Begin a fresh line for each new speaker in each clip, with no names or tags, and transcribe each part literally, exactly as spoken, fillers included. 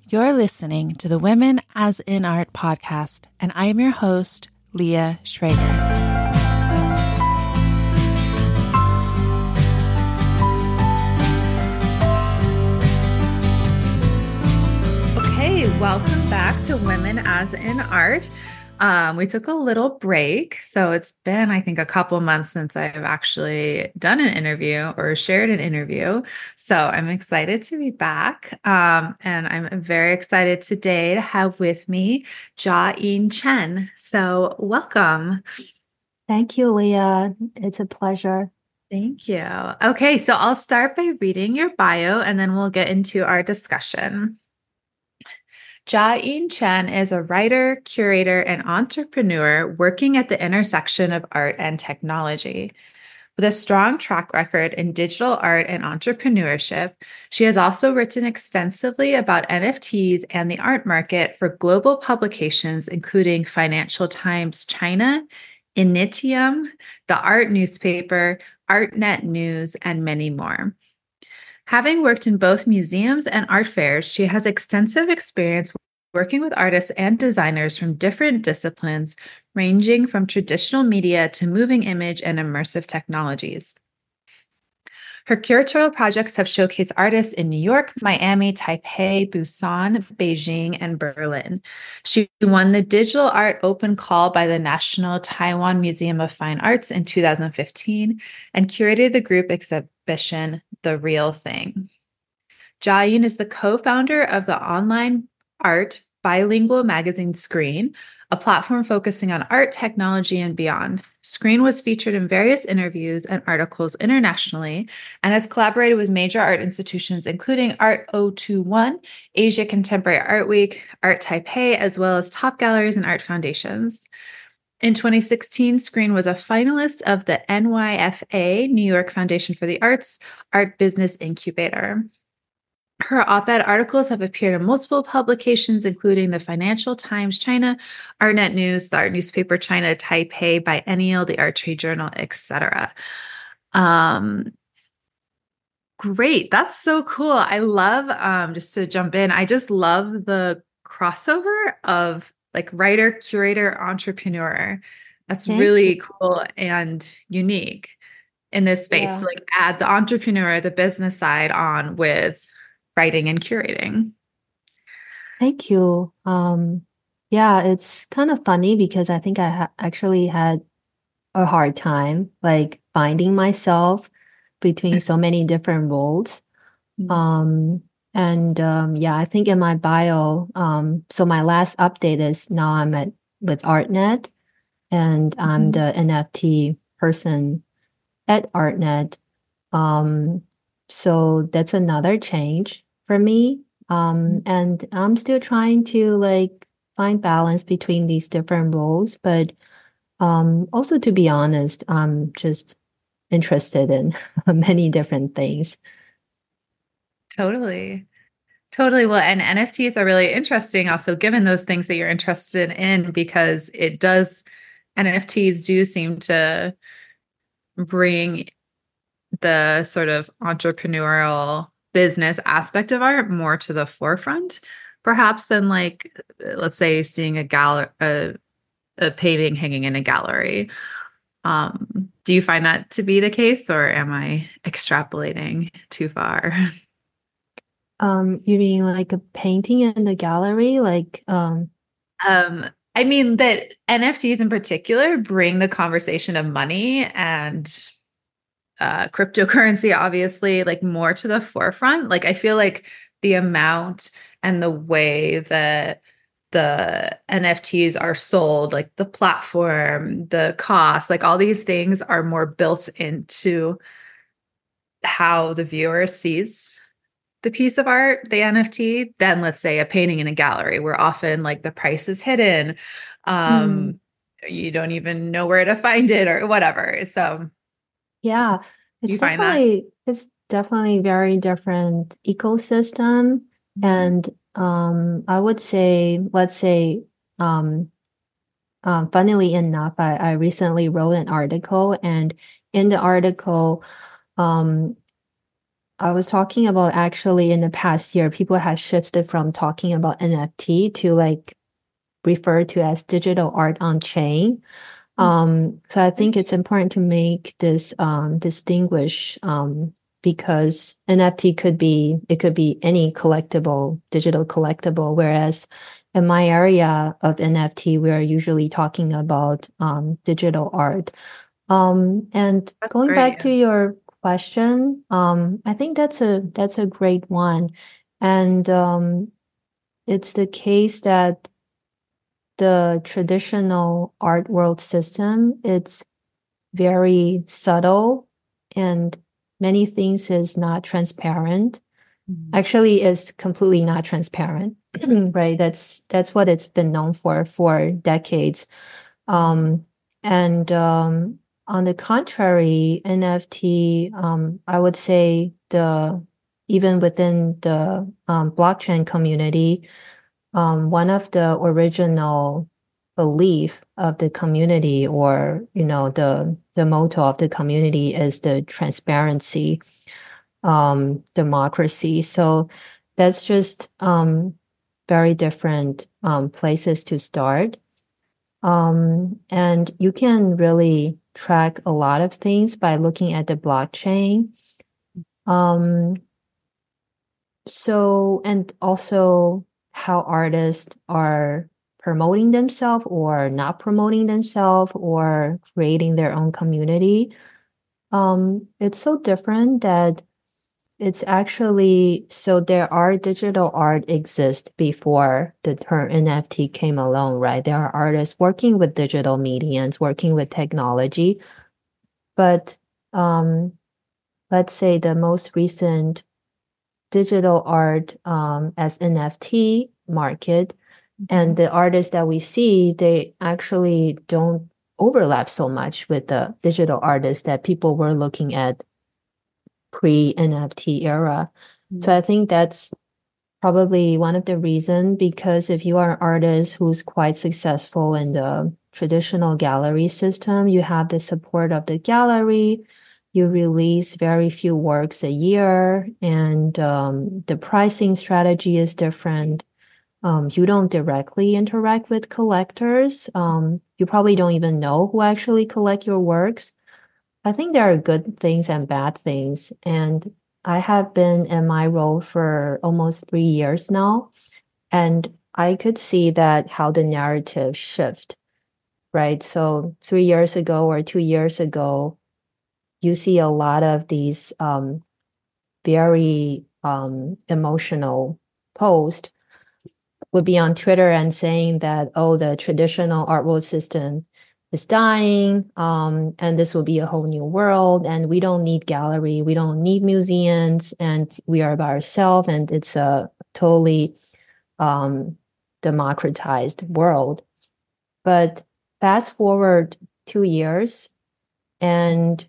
You're listening to the Women as in Art podcast, and I am your host, Leah Schrager. Okay, welcome back to Women as in Art. Um, we took a little break, so it's been, I think, a couple months since I've actually done an interview or shared an interview. So I'm excited to be back, um, and I'm very excited today to have with me Jia-Yin Chen. So welcome.
Thank you, Leah. It's a pleasure.
Thank you. Okay, so I'll start by reading your bio, and then we'll get into our discussion. Jia-Yin Chen is a writer, curator, and entrepreneur working at the intersection of art and technology. With a strong track record in digital art and entrepreneurship, she has also written extensively about N F Ts and the art market for global publications, including Financial Times China, Initium, the Art Newspaper, ArtNet News, and many more. Having worked in both museums and art fairs, she has extensive experience working with artists and designers from different disciplines, ranging from traditional media to moving image and immersive technologies. Her curatorial projects have showcased artists in New York, Miami, Taipei, Busan, Beijing, and Berlin. She won the Digital Art Open Call by the National Taiwan Museum of Fine Arts in two thousand fifteen and curated the group exhibition, The Real Thing. Jia-Yin is the co-founder of the online art bilingual magazine Screen, a platform focusing on art, technology, and beyond. Screen was featured in various interviews and articles internationally and has collaborated with major art institutions, including Art zero two one, Asia Contemporary Art Week, Art Taipei, as well as top galleries and art foundations. In twenty sixteen, Screen was a finalist of the N Y F A, New York Foundation for the Arts, Art Business Incubator. Her op-ed articles have appeared in multiple publications, including the Financial Times China, ArtNet News, the Art Newspaper China, Taipei, Biennial, the Art Trade Journal, et cetera. Um, great. That's so cool. I love, um, just to jump in, I just love the crossover of like writer, curator, entrepreneur. That's
Thank you.
really cool and unique in this space.
Yeah.
To like add the entrepreneur, the business side on with writing and curating.
Thank you. Um, yeah, it's kind of funny because I think I ha actually had a hard time like finding myself between so many different roles. Um, and um, yeah, I think in my bio, um, so my last update is now I'm at with ArtNet and I'm
Mhm.
the N F T person at ArtNet. Um, so that's another change for me. Um, and I'm still trying to like find balance between these different roles, but um, also to be honest, I'm just interested in many different things.
Totally. Totally. Well, and N F Ts are really interesting also, given those things that you're interested in, because it does, N F Ts do seem to bring the sort of entrepreneurial business aspect of art more to the forefront, perhaps than like, let's say, seeing a gallery, a, a painting hanging in a gallery. Um, do you find that to be the case, or am I extrapolating too far?
Um, you mean like a painting in the gallery? Like, um,
Um, I mean that N F Ts in particular bring the conversation of money and uh, cryptocurrency, obviously, like more to the forefront. Like I feel like the amount and the way that the N F Ts are sold, like the platform, the cost, like all these things are more built into how the viewer sees the piece of art, the N F T, than let's say a painting in a gallery where often like the price is hidden.
mm,
Um, you don't even know where to find it or whatever. So
yeah, it's
you find that?
definitely it's definitely very different ecosystem.
Mhm.
And um, I would say, let's say, um, um, funnily enough, I, I recently wrote an article, and in the article, um, I was talking about actually in the past year, people have shifted from talking about N F T to like refer to as digital art on chain. Um, so I think it's important to make this um, distinguish um, because N F T could be it could be any collectible, digital collectible, whereas in my area of N F T, we are usually talking about um, digital art. Um, and
That's
going
great.
back to your question, um, I think that's a that's a great one, and um, it's the case that the traditional art world system, it's very subtle and many things is not transparent.
Mhm.
Actually, is completely not transparent, right? That's that's what it's been known for for decades. Um, and um, on the contrary, N F T, um, I would say the even within the um, blockchain community, um, one of the original belief of the community or you know the the motto of the community is the transparency, um, democracy. So that's just um, very different um, places to start. Um, and you can really track a lot of things by looking at the blockchain. Um, so, and also how artists are promoting themselves or not promoting themselves or creating their own community. Um, it's so different that it's actually so there are digital art exist before the term N F T came along, right? There are artists working with digital mediums, working with technology, but um, let's say the most recent digital art um, as N F T market and the artists that we see, they actually don't overlap so much with the digital artists that people were looking at pre-N F T era. So I think that's probably one of the reason because if you are an artist who's quite successful in the traditional gallery system, you have the support of the gallery, you release very few works a year, and um, the pricing strategy is different. Um, you don't directly interact with collectors. Um, you probably don't even know who actually collect your works. I think there are good things and bad things. And I have been in my role for almost three years now. And I could see that how the narrative shift, right? So three years ago or two years ago, you see a lot of these um, very um, emotional posts would be on Twitter and saying that, oh, the traditional art world system is dying, um, and this will be a whole new world, and we don't need gallery, we don't need museums, and we are by ourselves, and it's a totally um, democratized world. But fast forward two years, and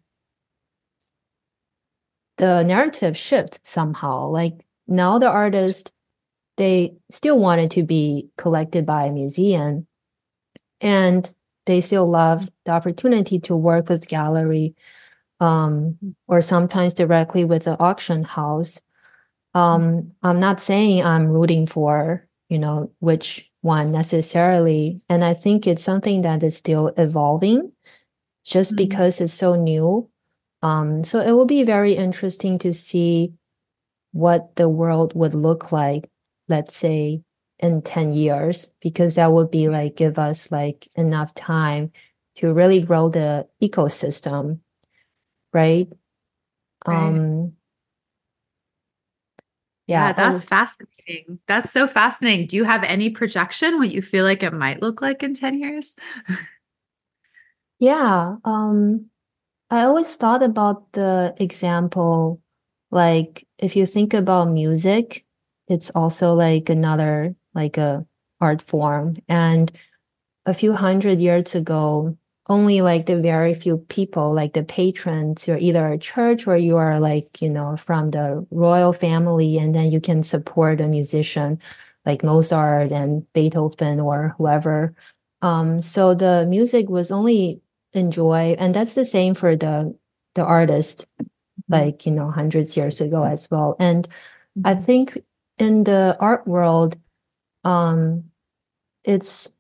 the narrative shifts somehow. Like now, the artist they still wanted to be collected by a museum, and they still love the opportunity to work with gallery um, or sometimes directly with the auction house. Um, I'm not saying I'm rooting for, you know, which one necessarily. And I think it's something that is still evolving just
Mhm.
because it's so new. Um, so it will be very interesting to see what the world would look like, let's say in ten years, because that would be like give us like enough time to really grow the ecosystem, right?
Right.
Um, yeah,
Yeah,
and
that's fascinating. That's so fascinating. Do you have any projection what you feel like it might look like in ten years?
yeah, um, I always thought about the example, like if you think about music, it's also like another like a art form. And a few hundred years ago, only like the very few people, like the patrons, you're either a church or you are like, you know, from the royal family, and then you can support a musician like Mozart and Beethoven or whoever. Um, so the music was only enjoy, and that's the same for the the artist.
Mhm.
like, you know, hundreds years ago as well. And I
Mhm.
think in the art world, um, it's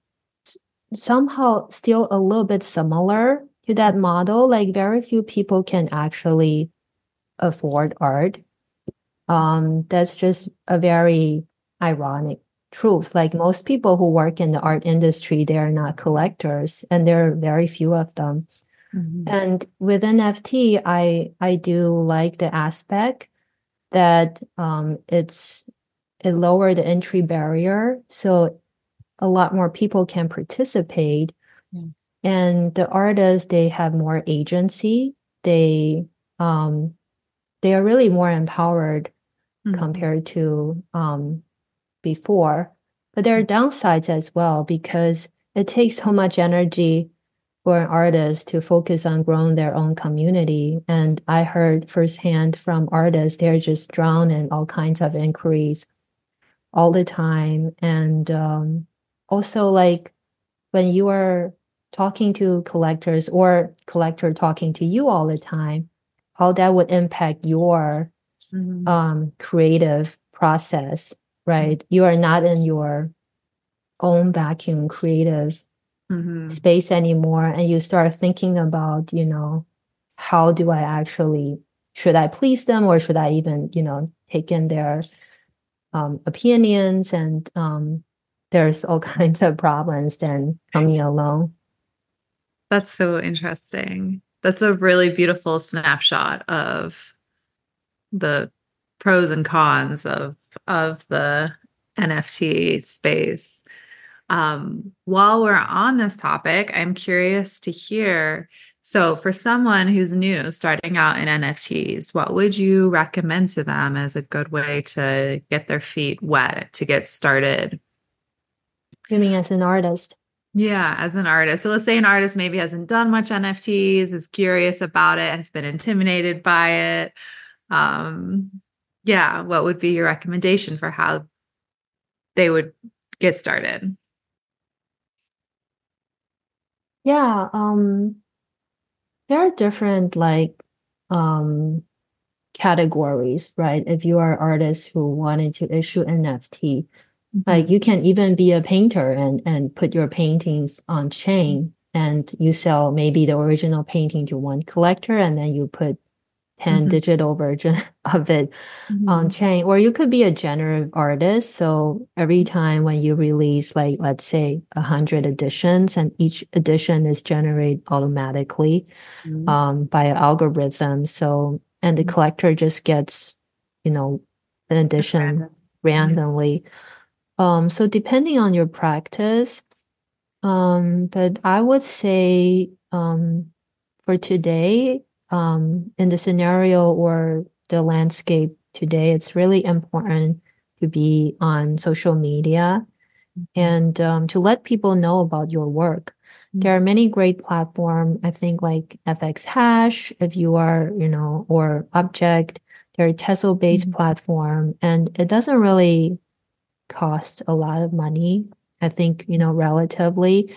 somehow still a little bit similar to that model. Like very few people can actually afford art. Um, that's just a very ironic truth. Like most people who work in the art industry, they are not collectors, and there are very few of them.
Mhm.
And with N F T, I I do like the aspect that um, it's it lowered the entry barrier, so a lot more people can participate.
Yeah.
And the artists, they have more agency. They um, they are really more empowered
Mhm.
compared to um, before. But there are downsides as well because it takes so much energy for an artist to focus on growing their own community. And I heard firsthand from artists, they're just drowned in all kinds of inquiries all the time. And um, also, like when you are talking to collectors or collector talking to you all the time, how that would impact your
Mhm.
um, creative process, right? You are not in your own vacuum creative
Mhm.
space anymore, and you start thinking about, you know, how do I actually, should I please them or should I even, you know, take in their um, opinions? And um, there's all kinds of problems then coming along.
That's so interesting. That's a really beautiful snapshot of the pros and cons of of the N F T space. Um, while we're on this topic, I'm curious to hear. So, for someone who's new starting out in N F Ts, what would you recommend to them as a good way to get their feet wet, to get started?
You mean as an artist?
Yeah, as an artist. So let's say an artist maybe hasn't done much N F Ts, is curious about it, has been intimidated by it. Um, yeah, what would be your recommendation for how they would get started?
Yeah, um, there are different like um categories, right? If you are artists who wanted to issue N F T, like
Mhm.
you can even be a painter and and put your paintings on chain and you sell maybe the original painting to one collector and then you put ten
Mhm.
digital version of it on
Mhm.
chain. Or you could be a generative artist. So every time when you release like let's say a hundred editions and each edition is generated automatically
Mhm.
um, by an algorithm. So, and the
Mhm.
collector just gets, you know, an
Just
addition
random. Yeah.
randomly. Um, so depending on your practice, um, but I would say um, for today, um, in the scenario or the landscape today, it's really important to be on social media
Mhm.
and um, to let people know about your work. There are many great platforms, I think like F X Hash, if you are, you know, or Object. They're a Tesla-based
Mhm.
platform, and it doesn't really cost a lot of money, I think, you know, relatively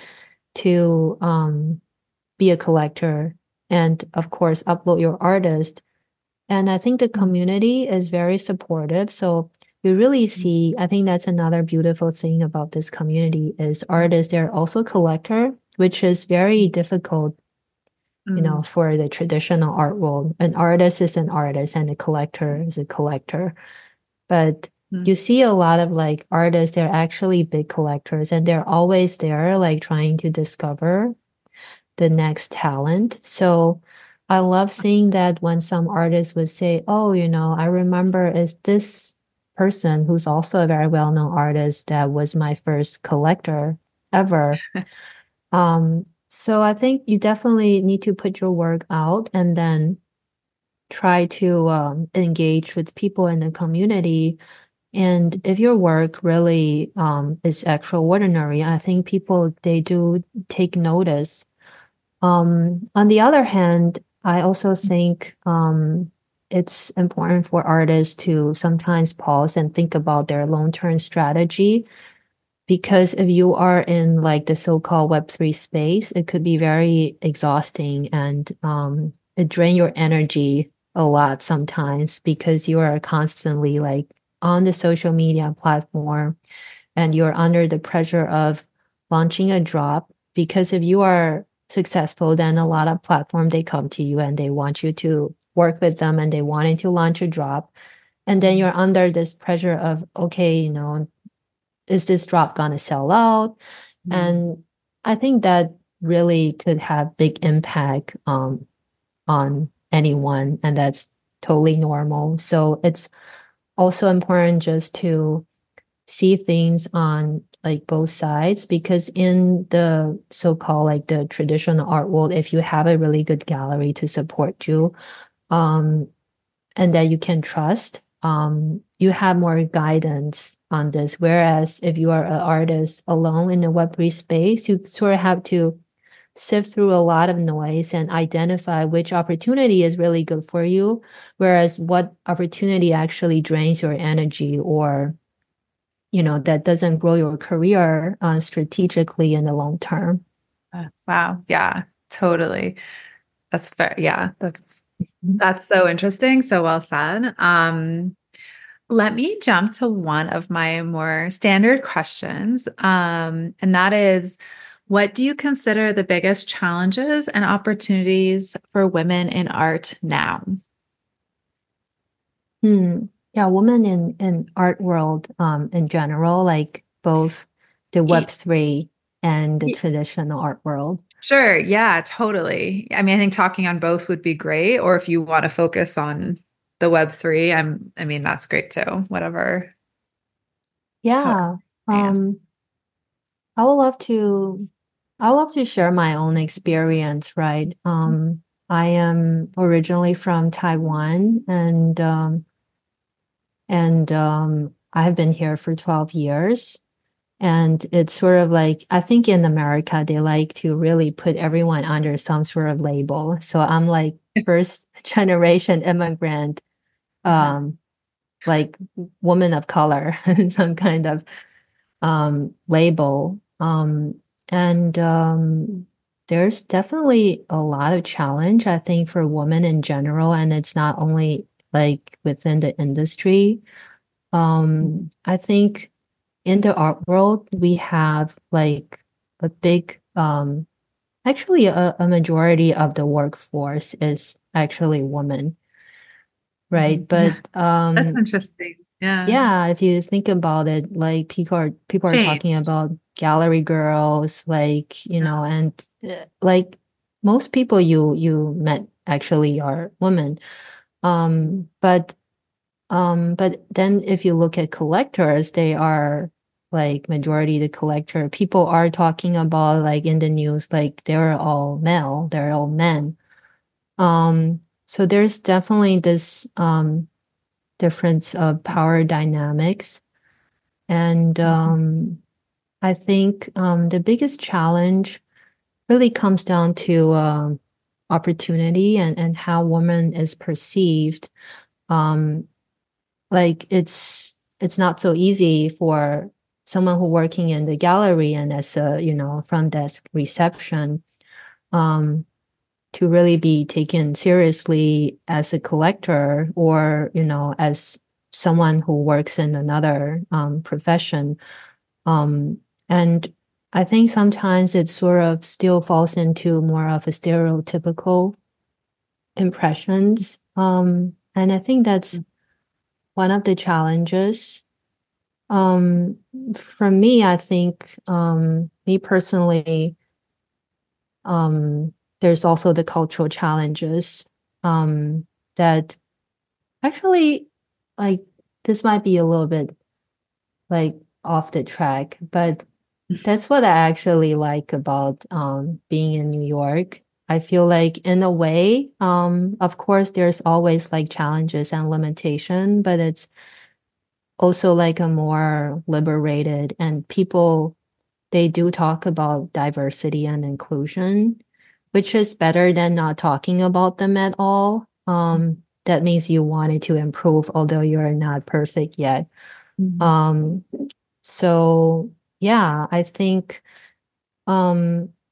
to um, be a collector and, of course, upload your artist. And I think the
Mhm.
community is very supportive. So you really
Mhm.
see, I think that's another beautiful thing about this community is artists, they're also collector, which is very difficult, you know,
Mhm.
for the traditional art world. An artist is an artist and a collector is a collector. But
Mhm.
you see a lot of like artists, they're actually big collectors and they're always there, like trying to discover the next talent. So I love seeing that when some artists would say, oh, you know, I remember is this person who's also a very well-known artist that was my first collector ever. Um, so I think you definitely need to put your work out and then try to um, engage with people in the community. And if your work really um, is extraordinary, I think people they do take notice. Um, on the other hand, I also think um, it's important for artists to sometimes pause and think about their long-term strategy. Because if you are in like the so-called Web three space, it could be very exhausting and um, it drain your energy a lot sometimes because you are constantly like on the social media platform and you're under the pressure of launching a drop. Because if you are successful, then a lot of platform they come to you and they want you to work with them and they wanted to launch a drop. And then you're under this pressure of, okay, you know, is this drop gonna sell out?
Mm.
And I think that really could have big impact um, on anyone, and that's totally normal. So it's also important just to see things on like both sides, because in the so-called like the traditional art world, if you have a really good gallery to support you, um, and that you can trust, um, you have more guidance on this. Whereas if you are an artist alone in the web three space, you sort of have to sift through a lot of noise and identify which opportunity is really good for you, whereas what opportunity actually drains your energy, or you know that doesn't grow your career uh, strategically in the long term.
Uh, Wow. Yeah, totally. That's fair. Yeah, that's
Mhm.
that's so interesting. So well said. Um, let me jump to one of my more standard questions. Um, and that is, what do you consider the biggest challenges and opportunities for women in art now?
Hmm. Yeah, women in in art world um in general, like both the web
Y-
three and the
y-
traditional art world.
Sure. Yeah, totally. I mean, I think talking on both would be great. Or if you want to focus on the web three, I'm, I mean, that's great too. Whatever. How,
Yeah.
yes.
Um, I would love to I would love to share my own experience, right? Um, I am originally from Taiwan, and um and um I have been here for twelve years. And it's sort of like, I think in America, they like to really put everyone under some sort of label. So I'm like first generation immigrant,
Uh-huh.
um, like woman of color, some kind of um, label. Um, and um, there's definitely a lot of challenge, I think, for women in general. And it's not only like within the industry. Um, I think in the art world, we have like a big, um, actually a, a majority of the workforce is actually women,
Mhm.
right? But
That's
um,
interesting. Yeah.
yeah, if you think about it, like people are people are
Change.
talking about gallery girls, like, you know, and uh, like most people you you met actually are women. Um, but Um, but then if you look at collectors, they are like majority the collector. People are talking about like in the news, like they're all male, they're all men. Um, so there's definitely this um difference of power dynamics. And
Mhm.
um I think um the biggest challenge really comes down to um opportunity and, and how woman is perceived. Um, like it's it's not so easy for someone who working in the gallery and as a you know front desk reception um to really be taken seriously as a collector, or you know as someone who works in another um, profession. um and I think sometimes it sort of still falls into more of a stereotypical impressions, um and I think that's one of the challenges. Um, for me, I think, um, me personally, um, there's also the cultural challenges, um, that actually, like, this might be a little bit like off the track, but that's what I actually like about, um, being in New York. I feel like in a way, um, of course, there's always like challenges and limitation, but it's also like a more liberated, and people they do talk about diversity and inclusion, which is better than not talking about them at all. Um, that means you wanted to improve, although you're not perfect yet.
Mhm.
Um, so yeah, I think um,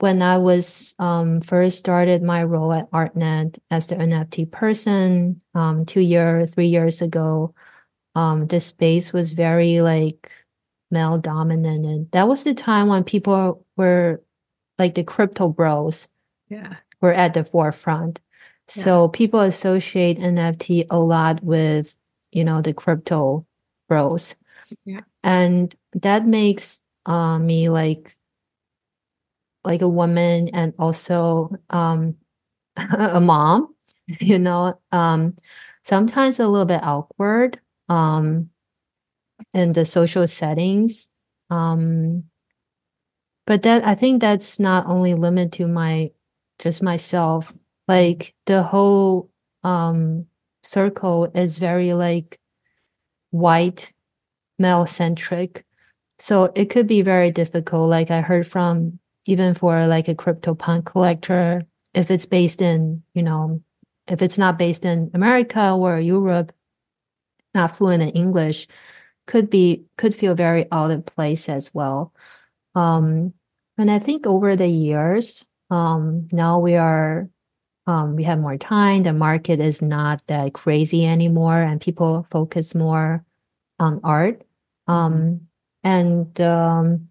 when I was um, first started my role at ArtNet as the N F T person um, two year, three years ago, um, this space was very like male dominant, and that was the time when people were like the crypto bros
Yeah.
were at the forefront.
Yeah.
So people associate N F T a lot with, you know, the crypto bros,
Yeah.
and that makes uh, me like like a woman and also um a mom, you know, um sometimes a little bit awkward um in the social settings. Um but that I think that's not only limited to my just myself. Like the whole um circle is very like white male centric. So it could be very difficult. Like I heard from even for like a CryptoPunk collector, if it's based in, you know, if it's not based in America or Europe, not fluent in English, could be could feel very out of place as well. Um, and I think over the years, um, now we are um, we have more time. The market is not that crazy anymore, and people focus more on art.
Mhm.
Um, and um,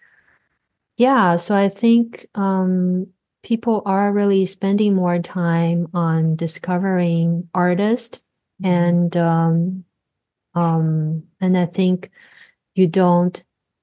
yeah, so I think um, people are really spending more time on discovering artists,
Mhm.
and um, um, and I think you don't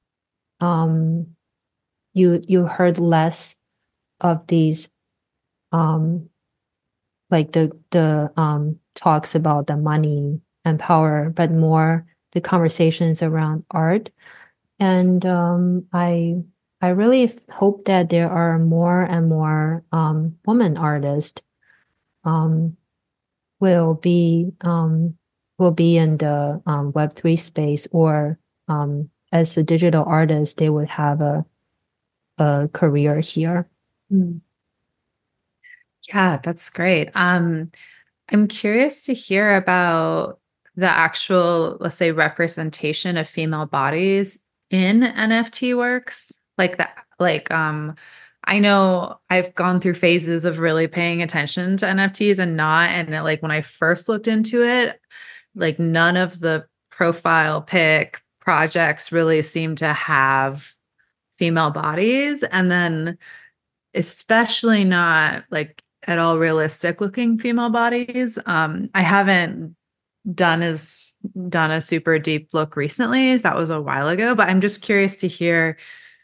um, you you heard less of these um, like the the um, talks about the money and power, but more the conversations around art. And um, I I really hope that there are more and more um, women artists um, will be um, will be in the um, Web three space, or um, as a digital artist, they would have a a career here.
Mm. Yeah, that's great. Um, I'm curious to hear about the actual, let's say, representation of female bodies in N F T works. Like that, like um, I know I've gone through phases of really paying attention to N F Ts and not. And like when I first looked into it, like none of the profile pic projects really seemed to have female bodies. And then especially not like at all realistic looking female bodies. Um, I haven't done as done a super deep look recently. That was a while ago, but I'm just curious to hear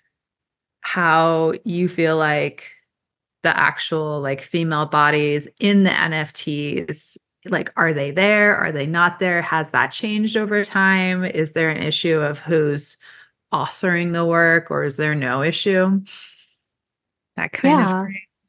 how you feel like the actual like female bodies in the N F Ts, like are they there? Are they not there? Has that changed over time? Is there an issue of who's authoring the work or is there no issue? That kind of
Yeah,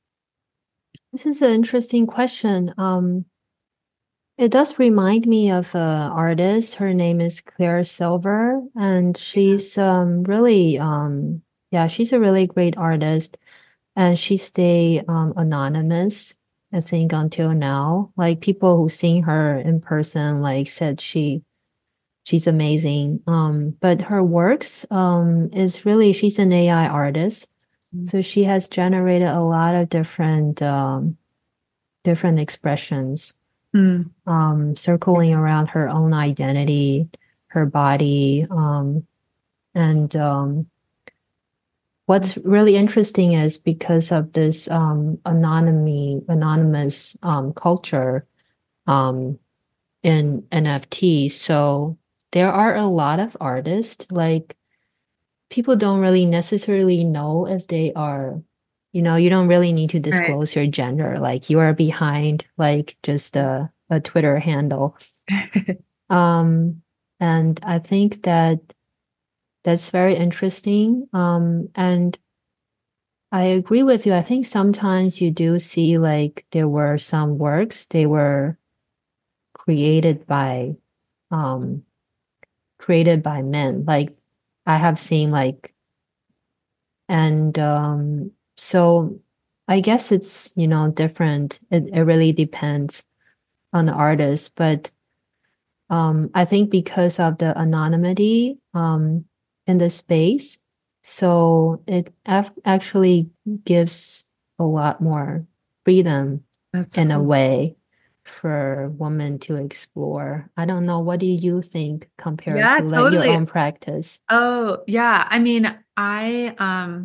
this is an interesting question. Um, it does remind me of an artist. Her name is Claire Silver, and she's um, really um, yeah, she's a really great artist. And she stayed um, anonymous, I think, until now. Like people who seen her in person, like said she she's amazing. Um, but her works um is really she's an A I artist, so she has generated a lot of different um different expressions,
Mm.
um, circling around her own identity, her body, um, and um, what's really interesting is because of this um, anonymity, anonymous um, culture um, in N F T. So there are a lot of artists, like people don't really necessarily know if they are, you know, you don't really need to
Right.
disclose your gender. Like you are behind like just a, a Twitter handle. Um, and I think that that's very interesting. Um, and I agree with you. I think sometimes you do see like there were some works they were created by um created by men. Like I have seen like and um so I guess it's, you know, different. It it really depends on the artist, but um I think because of the anonymity um in the space, So it af- actually gives a lot more freedom
That's
in a
cool.
way for women to explore. I don't know, what do you think compared
Yeah,
to like your
totally.
own practice?
Oh, yeah. I mean, I um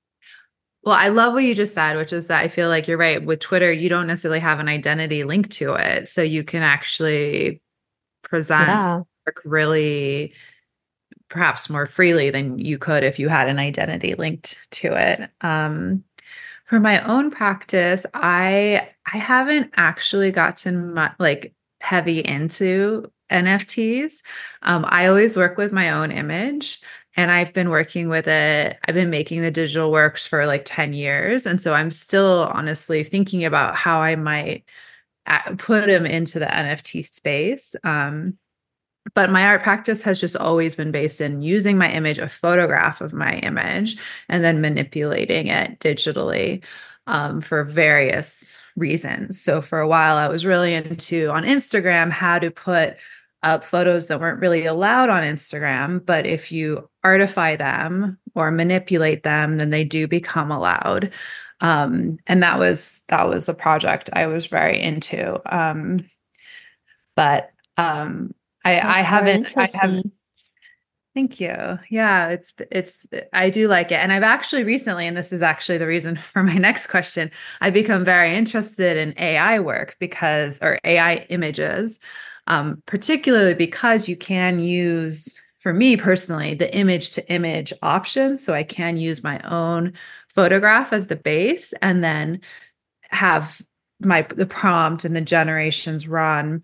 well, I love what you just said, which is that I feel like you're right. With Twitter, you don't necessarily have an identity linked to it. So you can actually present
Yeah.
work really perhaps more freely than you could if you had an identity linked to it. Um, for my own practice, I I haven't actually gotten my, like heavy into N F Ts. Um, I always work with my own image, and I've been working with it. I've been making the digital works for like ten years, and so I'm still honestly thinking about how I might uh, put them into the N F T space. Um, but my art practice has just always been based in using my image, a photograph of my image, and then manipulating it digitally um, for various reasons. So for a while, I was really into on Instagram how to put up photos that weren't really allowed on Instagram, but if you artify them or manipulate them, then they do become allowed. Um, and that was that was a project I was very into. Um, but um, I I
That's very
haven't I have
interesting.
thank you. Yeah, it's it's I do like it. And I've actually recently, and this is actually the reason for my next question, I've become very interested in A I work because or A I images, um, particularly because you can use, for me personally, the image to image option. So I can use my own photograph as the base and then have my the prompt and the generations run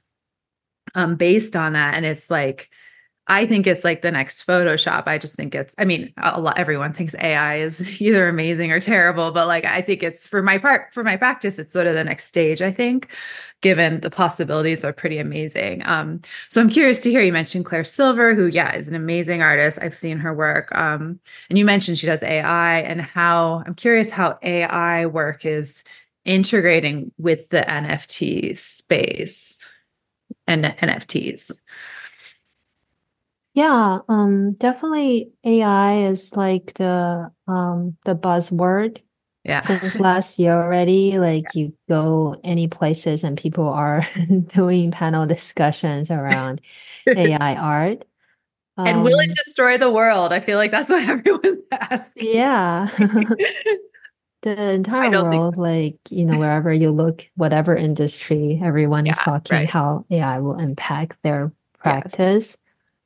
um based on that. And it's like I think it's like the next Photoshop. I just think it's, I mean, a lot, everyone thinks A I is either amazing or terrible, but like, I think it's for my part, for my practice, it's sort of the next stage, I think, given the possibilities are pretty amazing. Um, so I'm curious to hear you mentioned Claire Silver, who, yeah, is an amazing artist. I've seen her work. Um, and you mentioned she does A I and how I'm curious how A I work is integrating with the N F T space and N F Ts.
Yeah, um, definitely A I is like the um the buzzword
Yeah.
since last year already. Like you go any places and people are doing panel discussions around A I art.
And will it
Um,
destroy the world? I feel like that's what everyone's asking.
yeah. The
I
entire
don't think
world,
so.
like, you know, wherever you look, whatever industry, everyone is
Yeah,
talking
right.
how A I will impact their
Yes.
practice.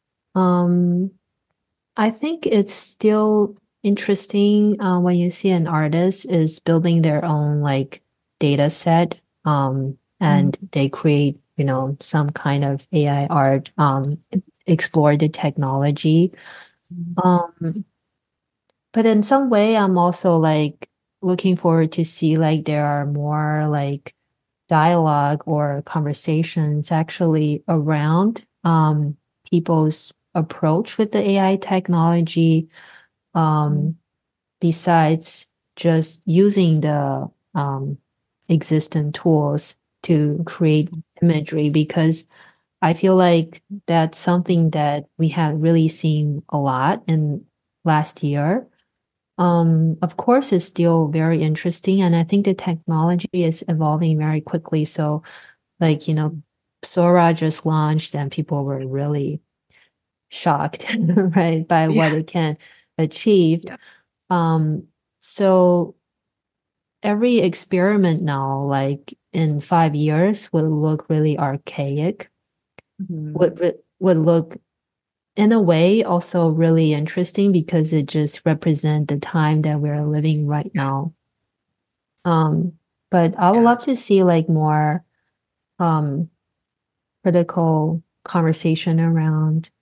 Um, I think it's still interesting uh, when you see an artist is building their own like data set, um,
Mhm.
and they create, you know, some kind of A I art, um, explore the technology. Um, but in some way, I'm also like looking forward to see like there are more like dialogue or conversations actually around um, people's approach with the A I technology,
Mhm.
um, besides just using the um, existing tools to create imagery, because I feel like that's something that we have really seen a lot in last year. Um, of course, it's still very interesting, and I think the technology is evolving very quickly. So, like, you know, Sora just launched, and people were really shocked, right, by what
Yeah.
it can achieve.
Yeah.
Um, so every experiment now, like in five years, would look really archaic,
Mhm.
would re- would look in a way also really interesting because it just represents the time that we're living right now.
Yes.
Um, but I would
Yeah.
love to see like more um critical conversation around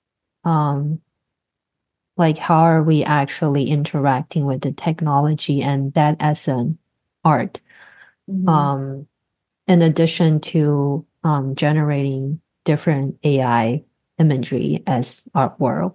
um like how are we actually interacting with the technology and that as an art.
Mhm.
Um, in addition to um generating different A I imagery as artwork.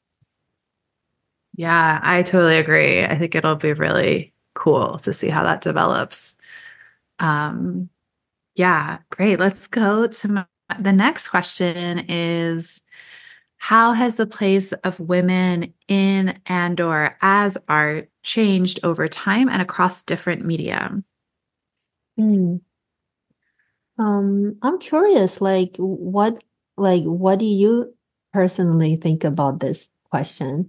Yeah, I totally agree. I think it'll be really cool to see how that develops. Um, yeah, great. Let's go to my, the next question is How has the place of women in and or as art changed over time and across different media?
Mm. Um, I'm curious, like what like what do you personally think about this question?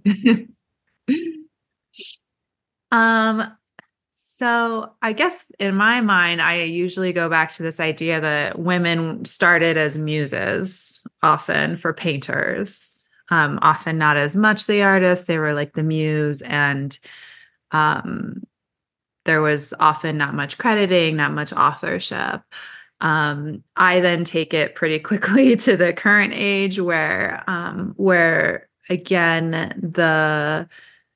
Um, so I guess in my mind, I usually go back to this idea that women started as muses, often for painters, um, often not as much the artist. They were like the muse, and um, there was often not much crediting, not much authorship. Um, I then take it pretty quickly to the current age where, um, where again, the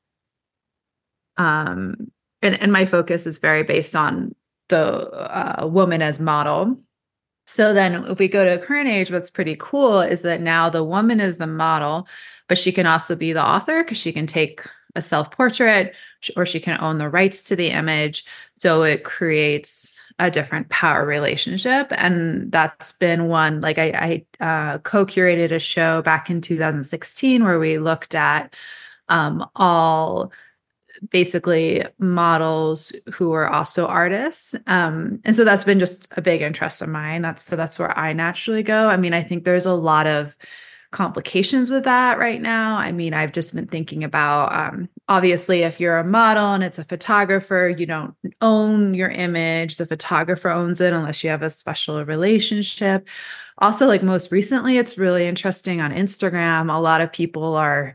um, and, and my focus is very based on the uh, woman as model. So then, if we go to current age, what's pretty cool is that now the woman is the model, but she can also be the author because she can take a self portrait or she can own the rights to the image. So it creates a different power relationship. And that's been one, like I, I uh, co curated a show back in two thousand sixteen where we looked at um, all basically models who are also artists. Um, and so that's been just a big interest of mine. That's so that's where I naturally go. I mean, I think there's a lot of complications with that right now. I mean, I've just been thinking about um, obviously, if you're a model and it's a photographer, you don't own your image. The photographer owns it unless you have a special relationship. Also, like most recently, it's really interesting on Instagram. A lot of people are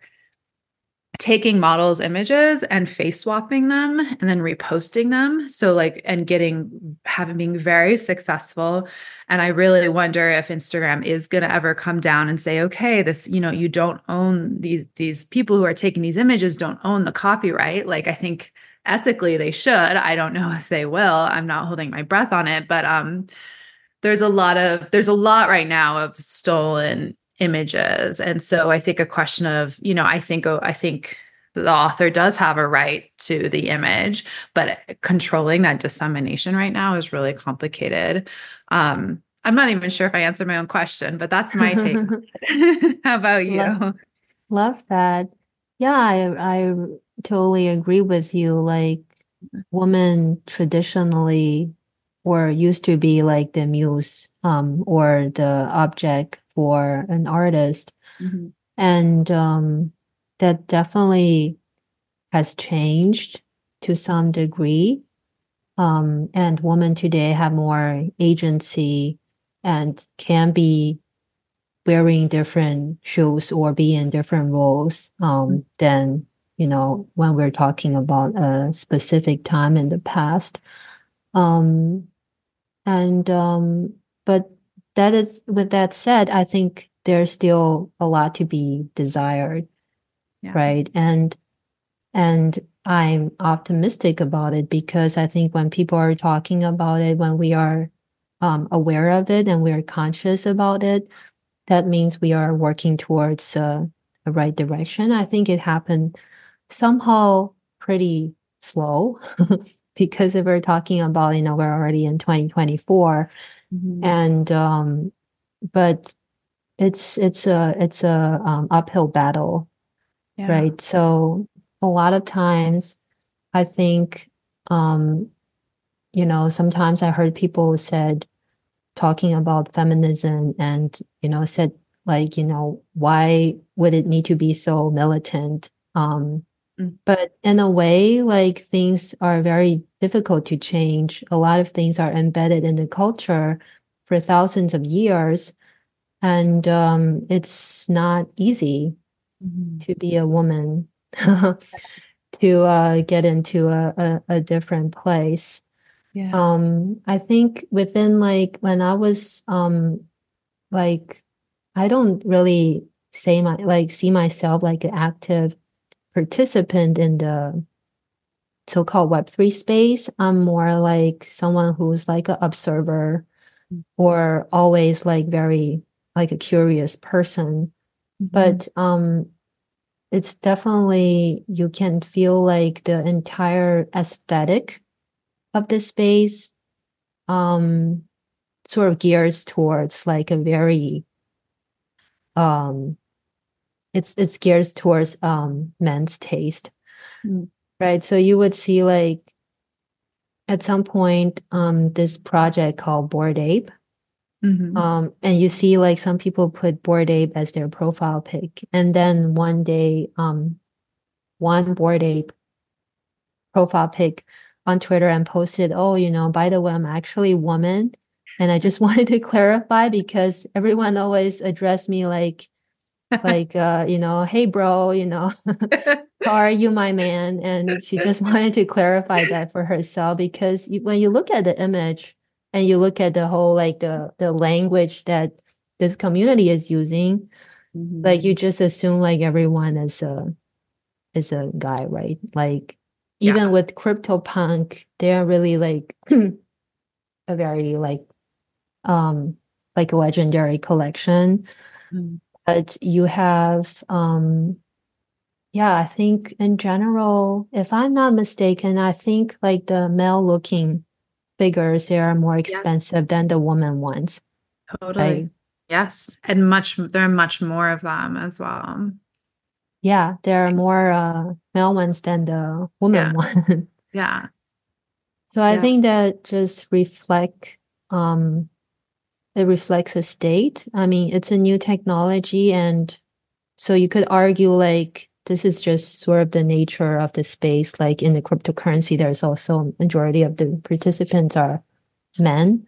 taking models' images and face swapping them and then reposting them. So like and getting having being very successful. And I really wonder if Instagram is going to ever come down and say, okay, this, you know, you don't own these these people who are taking these images don't own the copyright. Like I think ethically they should. I don't know if they will. I'm not holding my breath on it, but um there's a lot of there's a lot right now of stolen images. And so I think a question of, you know, I think oh, I think the author does have a right to the image, but controlling that dissemination right now is really complicated. Um, I'm not even sure if I answered my own question, but that's my take on it. How about
Love
you?
love that. Yeah, I I totally agree with you. Like women traditionally or used to be like the muse um or the object for an artist.
Mhm.
And um that definitely has changed to some degree. Um, and women today have more agency and can be wearing different shoes or be in different roles um, than, you know, when we're talking about a specific time in the past. Um, and um, but that is with that said, I think there's still a lot to be desired,
Yeah.
right? And and I'm optimistic about it because I think when people are talking about it, when we are um, aware of it and we're conscious about it, that means we are working towards uh, the right direction. I think it happened somehow pretty slow because if we're talking about, you know, we're already in twenty twenty-four
Mhm.
and um, but it's it's a it's a um, uphill battle,
Yeah.
right? So a lot of times I think, um, you know, sometimes I heard people said talking about feminism and, you know, said like, you know, why would it need to be so militant? Um,
Mm.
but in a way, like things are very difficult to change. A lot of things are embedded in the culture for thousands of years. And um, it's not easy
Mhm.
to be a woman to uh, get into a, a, a different place.
Yeah.
Um, I think within like when I was um like I don't really say my like see myself like an active participant in the so-called Web three space. I'm more like someone who's like an observer or always like very like a curious person.
Mhm.
But um it's definitely you can feel like the entire aesthetic of the space um sort of gears towards like a very um it's it's geared towards um men's taste,
Mm.
right? So you would see like at some point um this project called Bored Ape.
Mhm.
Um, and you see like some people put Bored Ape as their profile pic. And then one day, um, one Bored Ape profile pic on Twitter and posted, oh, you know, by the way, I'm actually a woman. And I just wanted to clarify because everyone always addressed me like, like, uh, you know, hey, bro, you know, how are you, my man? And she just wanted to clarify that for herself because you, when you look at the image and you look at the whole, like the, the language that this community is using, like
Mhm.
you just assume like everyone is a, is a guy, right? Like even
Yeah.
with CryptoPunk, they're really like a very like um like a legendary collection.
Mm.
But you have um yeah, I think in general, if I'm not mistaken, I think like the male looking figures they are more
Yes,
expensive than the woman ones.
totally.
Like
Yes. And much, there are much more of them as well.
yeah, there are more uh male ones than the woman
Yeah.
one.
Yeah.
So I
Yeah.
think that just reflect um it reflects a state. I mean, it's a new technology and so you could argue like this is just sort of the nature of the space. Like in the cryptocurrency, there's also majority of the participants are men.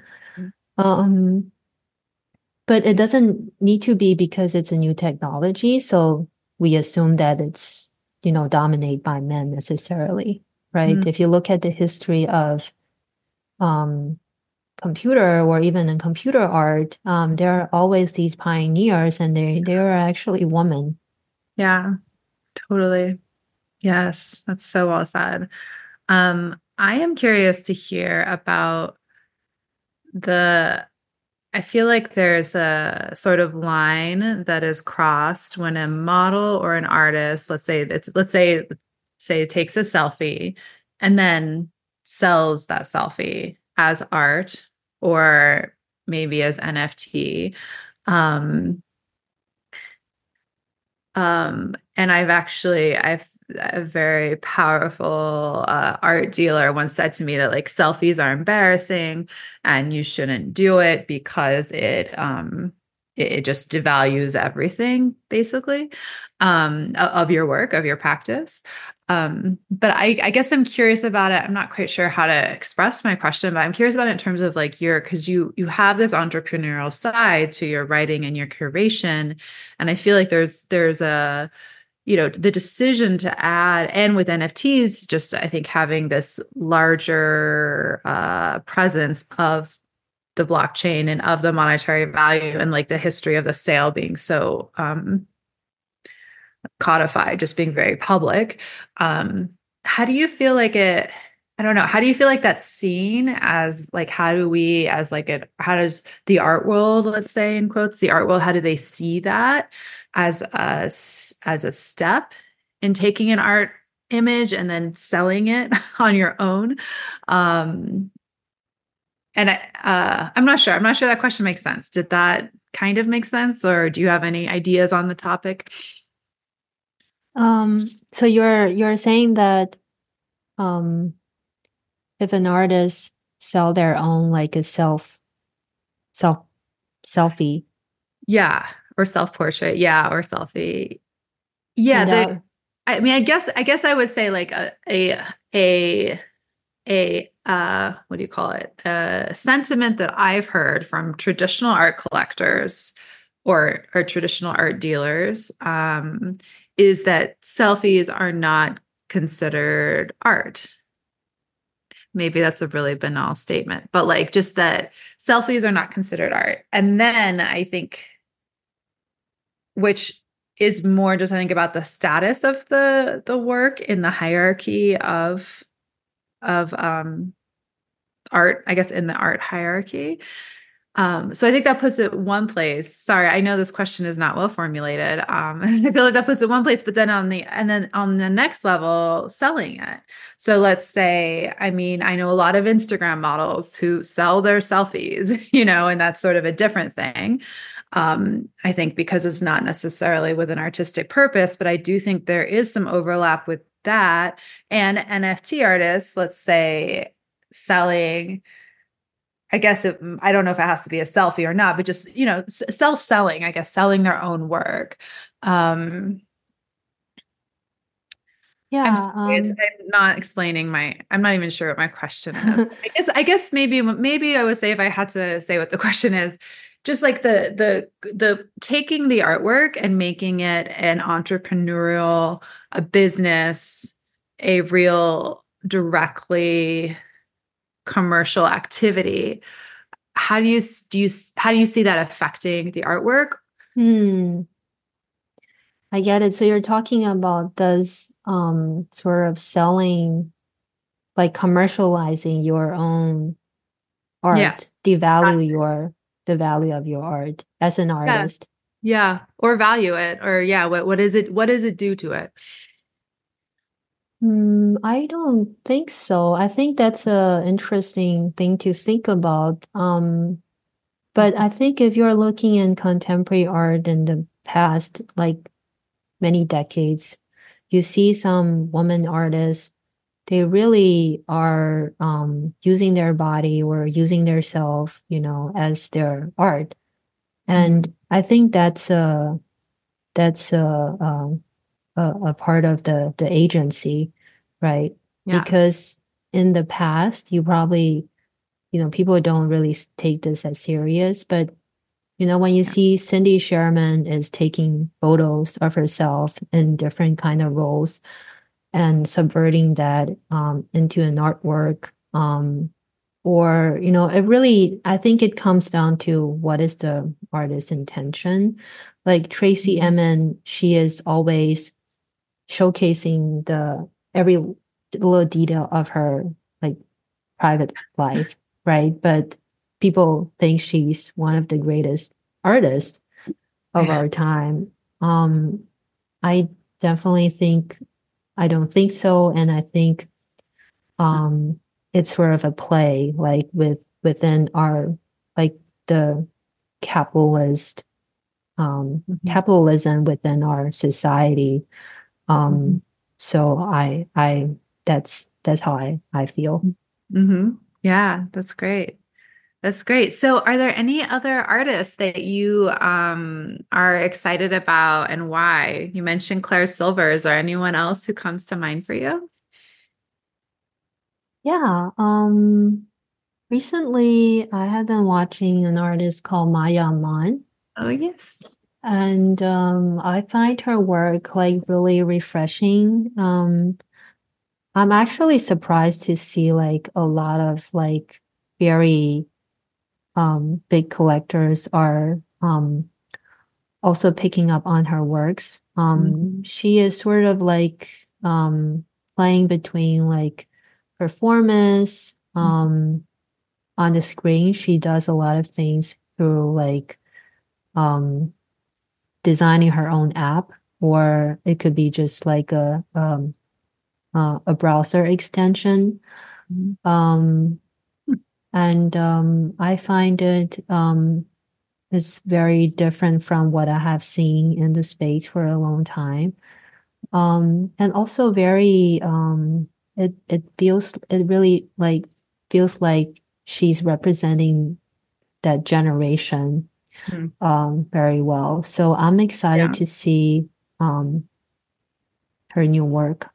Um, but it doesn't need to be because it's a new technology. So we assume that it's, you know, dominated by men necessarily, right?
Mm.
If you look at the history of um, computer or even in computer art, um, there are always these pioneers and they, they are actually women.
Yeah, totally. Yes, that's so well said. Um, I am curious to hear about the, I feel like there's a sort of line that is crossed when a model or an artist, let's say it's let's say say takes a selfie and then sells that selfie as art or maybe as N F T. Um, Um, and I've actually, I've a very powerful uh, art dealer once said to me that like selfies are embarrassing and you shouldn't do it because it um it, it just devalues everything basically um o- of your work, of your practice. Um, but I, I guess I'm curious about it. I'm not quite sure how to express my question, but I'm curious about it in terms of like your because you you have this entrepreneurial side to your writing and your curation. And I feel like there's there's a, you know, the decision to add, and with N F Ts, just I think having this larger uh, presence of the blockchain and of the monetary value and like the history of the sale being so um, codified, just being very public. Um, how do you feel like it? I don't know. How do you feel like that's seen as like, how do we, as like it, how does the art world, let's say in quotes, the art world, how do they see that as a, s- as a step in taking an art image and then selling it on your own? Um, and I, uh, I'm not sure. I'm not sure that question makes sense. Did that kind of make sense, or do you have any ideas on the topic?
Um, so you're you're saying that um if an artist sell their own like a self self selfie
Yeah, or self-portrait. Yeah, or selfie. Yeah,
and
the
that
I mean, I guess I guess I would say like a a a a uh what do you call it? A sentiment that I've heard from traditional art collectors or or traditional art dealers um is that selfies are not considered art. Maybe that's a really banal statement, but like just that selfies are not considered art. And then I think which is more just I think about the status of the the work in the hierarchy of of um art, I guess in the art hierarchy. Um, so I think that puts it one place. Sorry, I know this question is not well formulated. Um, I feel like that puts it one place, but then on the and then on the next level, selling it. So let's say, I mean, I know a lot of Instagram models who sell their selfies, you know, and that's sort of a different thing. Um, I think because it's not necessarily with an artistic purpose, but I do think there is some overlap with that and N F T artists, let's say selling, I guess it, I don't know if it has to be a selfie or not, but just, you know, s- self-selling, I guess, selling their own work. Um, I'm sorry,
Yeah,
it's,
um,
I'm not explaining my, I'm not even sure what my question is. I guess, I guess maybe, maybe I would say if I had to say what the question is, just like the, the, the taking the artwork and making it an entrepreneurial, a business, a real directly commercial activity. How do you, do you, how do you see that affecting the artwork?
hmm, I get it. So you're talking about does um sort of selling, like commercializing your own
Yeah.
art devalue your the value of your art as an
Yeah.
artist?
Yeah. Or value it. Or yeah, what what is it? What does it do to it?
Hmm, I don't think so. I think that's a interesting thing to think about. Um, but I think if you're looking in contemporary art in the past, like many decades, you see some women artists, they really are um, using their body or using their self, you know, as their art.
Mhm.
And I think that's a that's a, um, a, a part of the the agency, right?
Yeah.
Because in the past, you probably, you know, people don't really s- take this as serious, but you know, when you
Yeah.
see Cindy Sherman is taking photos of herself in different kind of roles and subverting that um, into an artwork, um, or you know, it really, I think it comes down to what is the artist's intention. Like Tracy
Mhm.
Emin, she is always showcasing the every little detail of her like private life, right? But people think she's one of the greatest artists of
Yeah.
our time. Um, I definitely think I don't think so, and I think um, it's sort of a play, like with within our like the capitalist um,
Mhm.
capitalism within our society.
Mhm.
Um, so I I that's that's how I I feel.
Mhm. Yeah, that's great. That's great. So, are there any other artists that you um, are excited about and why? You mentioned Claire Silver. Is there anyone else who comes to mind for you?
Yeah. Um, recently I have been watching an artist called Maya Aman,
Oh, yes.
and um, I find her work like really refreshing. Um, I'm actually surprised to see like a lot of like very um big collectors are um also picking up on her works. Um,
Mhm.
she is sort of like um playing between like performance, um on the screen. She does a lot of things through like um designing her own app, or it could be just like a um uh, a browser extension.
Mhm.
Um, and um, I find it um, is very different from what I have seen in the space for a long time. Um, and also very um, it it feels it really like feels like she's representing that generation
Mhm.
um, very well. So I'm excited
Yeah.
to see um, her new work.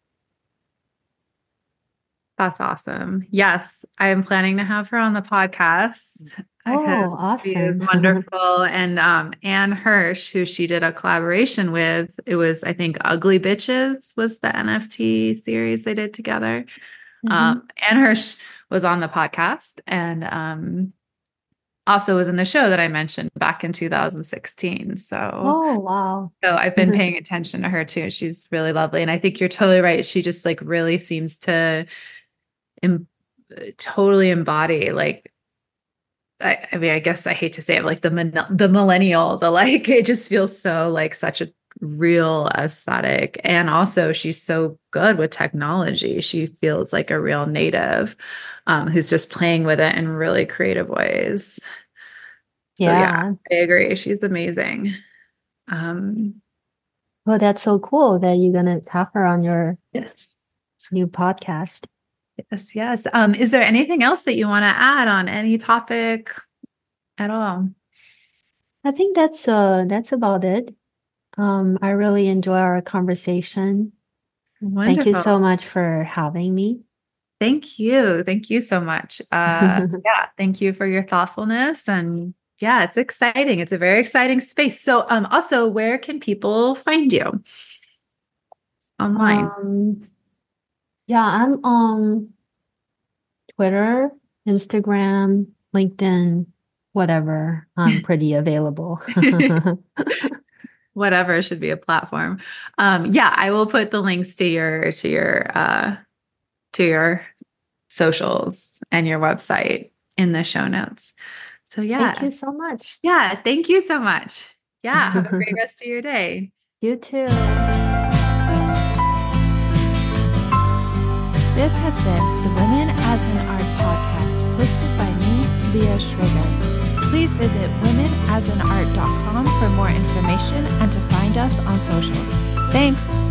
That's awesome. Yes, I am planning to have her on the podcast. I have
Oh,
She is
awesome.
wonderful. And um, Anne Hirsch, who she did a collaboration with, it was, I think, Ugly Bitches was the N F T series they did together.
Mhm.
Um, Anne Hirsch was on the podcast and um, also was in the show that I mentioned back in two thousand sixteen. So,
Oh, wow.
so I've been paying attention to her too. She's really lovely. And I think you're totally right. She just like really seems to em- totally embody like I, I mean I guess I hate to say it like the min- the millennial the like it just feels so like such a real aesthetic and also she's so good with technology. She feels like a real native um, who's just playing with it in really creative ways. So yeah,
Yeah.
I agree. She's amazing. Um,
Well, that's so cool that you're gonna have her on your
yes.
new podcast.
Yes, yes. Um, is there anything else that you want to add on any topic at all?
I think that's uh that's about it. Um, I really enjoy our conversation. Thank you
Wonderful.
so much for having me.
Thank you. Thank you so much. Uh, yeah, thank you for your thoughtfulness. And yeah, it's exciting. It's a very exciting space. So, um, also, where can people find you online?
Um, yeah, I'm on Twitter, Instagram, LinkedIn, whatever. I'm pretty available.
Whatever should be a platform. Um, yeah, I will put the links to your to your uh to your socials and your website in the show notes. So
Thank
yeah.
you so much.
Yeah, thank you so much. Yeah, have a great rest of your day.
You too.
This has been the Women as an Art podcast, hosted by me, Leah Schrager. Please visit women as an art dot com for more information and to find us on socials. Thanks.